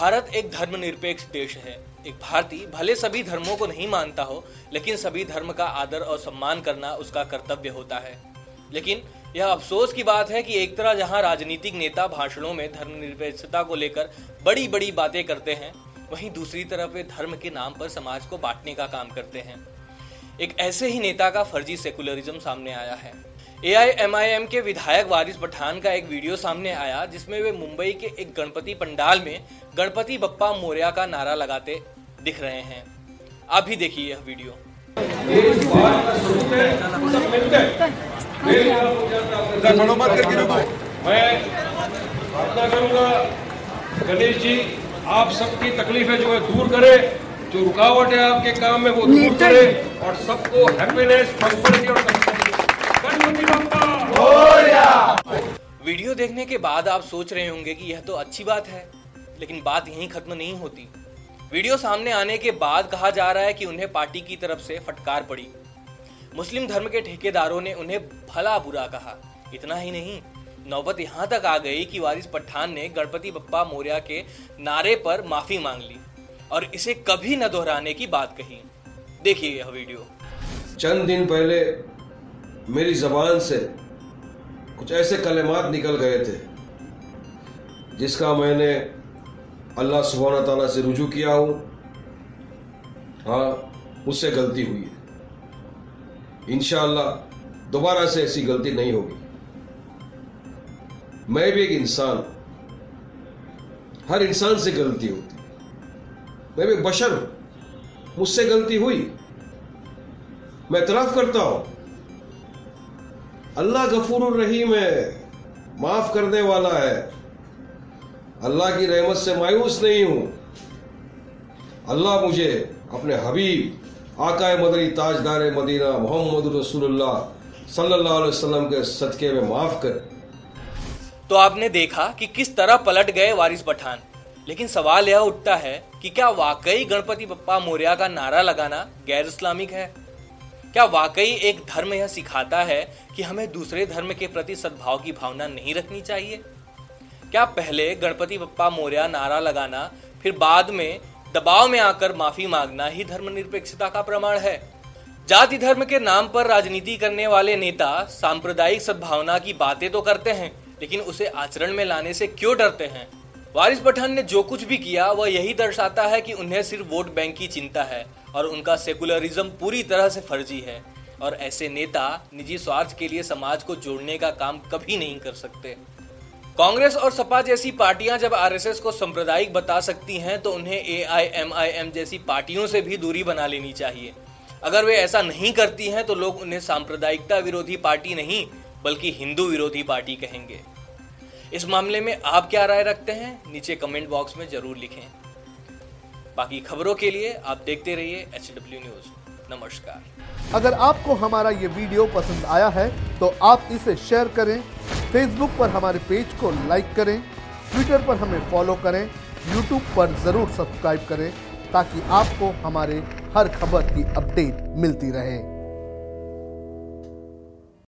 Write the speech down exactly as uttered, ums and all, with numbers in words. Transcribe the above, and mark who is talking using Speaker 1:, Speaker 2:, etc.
Speaker 1: भारत एक धर्मनिरपेक्ष देश है। एक भारतीय भले सभी धर्मों को नहीं मानता हो, लेकिन सभी धर्म का आदर और सम्मान करना उसका कर्तव्य होता है। लेकिन यह अफसोस की बात है कि एक तरह जहां राजनीतिक नेता भाषणों में धर्मनिरपेक्षता को लेकर बड़ी बड़ी बातें करते हैं, वहीं दूसरी तरफ वे धर्म के नाम पर समाज को बांटने का काम करते हैं। एक ऐसे ही नेता का फर्जी सेकुलरिज्म सामने आया है। ए आई एम आई एम के विधायक वारिस पठान का एक वीडियो सामने आया जिसमें वे मुंबई के एक गणपति पंडाल में गणपति बप्पा मोरया का नारा लगाते दिख रहे हैं। आप भी देखिए यह वीडियो।
Speaker 2: मैं प्रार्थना करूंगा गणेश जी आप सबकी तकलीफें जो है दूर करे, जो रुकावट है आपके काम में वो दूर करे और सबको हैप्पीनेस, प्रॉस्पेरिटी और गणपति बप्पा मोरया।
Speaker 1: वीडियो देखने के बाद आप सोच रहे होंगे कि यह तो अच्छी बात है, लेकिन बात यहीं खत्म नहीं होती। वीडियो सामने आने के बाद कहा जा रहा है कि उन्हें पार्टी की तरफ से फटकार पड़ी। मुस्लिम धर्म के ठेकेदारों ने उन्हें भला बुरा कहा। इतना ही नहीं, नौबत यहां तक आ गई कि वारिस पठान ने गणपति बप्पा मोरया के नारे पर माफी मांग ली और इसे कभी न दोहराने की बात कही। देखिए यह वीडियो।
Speaker 2: चंद दिन पहले मेरी जबान से कुछ ऐसे कलेमात निकल गए थे जिसका मैंने अल्लाह सुब्हाना ताला से रुजू किया हूं। हाँ, मुझसे गलती हुई है। इंशाअल्लाह दोबारा से ऐसी गलती नहीं होगी। मैं भी एक इंसान, हर इंसान से गलती होती, मैं भी बशर हूं, मुझसे गलती हुई, मैं इतराफ करता हूं। अल्लाह गफूरुर रहीम है, माफ करने वाला है। अल्लाह की रहमत से मायूस नहीं हूं। अल्लाह मुझे अपने हबीब आकाए मदनी ताजदार मदीना मोहम्मद रसूलुल्लाह सल्लल्लाहु अलैहि वसल्लम के सदके में माफ कर।
Speaker 1: तो आपने देखा कि किस तरह पलट गए वारिस पठान। लेकिन सवाल यह उठता है कि क्या वाकई गणपति बप्पा मोरया का नारा लगाना गैर इस्लामिक है? क्या वाकई एक धर्म यह सिखाता है कि हमें दूसरे धर्म के प्रति सद्भाव की भावना नहीं रखनी चाहिए? क्या पहले गणपति बप्पा मोरया नारा लगाना फिर बाद में दबाव में आकर माफी मांगना ही धर्मनिरपेक्षता का प्रमाण है? जाति धर्म के नाम पर राजनीति करने वाले नेता सांप्रदायिक सद्भावना की बातें तो करते हैं, लेकिन उसे आचरण में लाने से क्यों डरते हैं? वारिस पठान ने जो कुछ भी किया वह यही दर्शाता है कि उन्हें सिर्फ वोट बैंक की चिंता है और उनका सेकुलरिज्म पूरी तरह से फर्जी है। और ऐसे नेता निजी स्वार्थ के लिए समाज को जोड़ने का काम कभी नहीं कर सकते। कांग्रेस और सपा जैसी पार्टियां जब आर एस एस को सांप्रदायिक बता सकती हैं, तो उन्हें ए आई एम आई एम जैसी पार्टियों से भी दूरी बना लेनी चाहिए। अगर वे ऐसा नहीं करती हैं तो लोग उन्हें सांप्रदायिकता विरोधी पार्टी नहीं बल्कि हिंदू विरोधी पार्टी कहेंगे। इस मामले में आप क्या राय रखते हैं? नीचे कमेंट बॉक्स में जरूर लिखें। बाकी खबरों के लिए आप देखते रहिए एच डब्ल्यू न्यूज। नमस्कार।
Speaker 3: अगर आपको हमारा ये वीडियो पसंद आया है तो आप इसे शेयर करें, फेसबुक पर हमारे पेज को लाइक करें, ट्विटर पर हमें फॉलो करें, यूट्यूब पर जरूर सब्सक्राइब करें ताकि आपको हमारे हर खबर की अपडेट मिलती रहे।